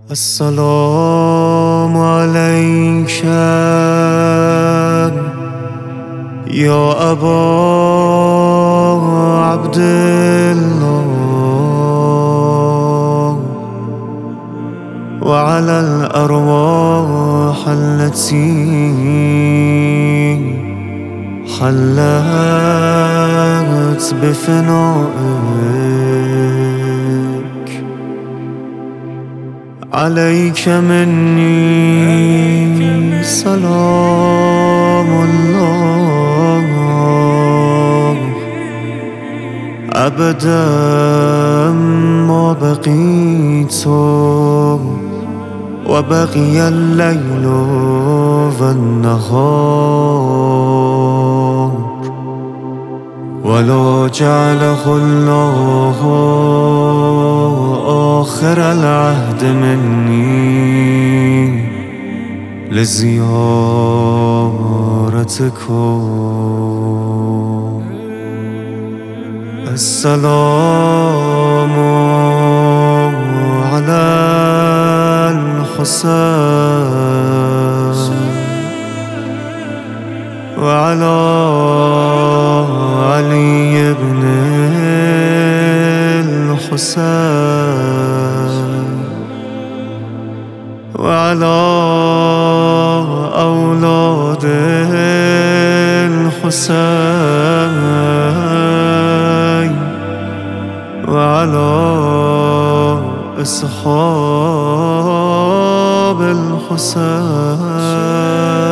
السلام عليك يا أبا عبد الله، وعلى الأرواح التي حلت بفنائك. عليك مني سلام الله أبدا ما بقيت وبقي الليل والنهار، ولا جعله الله آخر العهد مني لزيارتكم. السلام على الحسين وعلى علي بن الحسين وعلى أولاد الحسين وعلى أصحاب الحسين.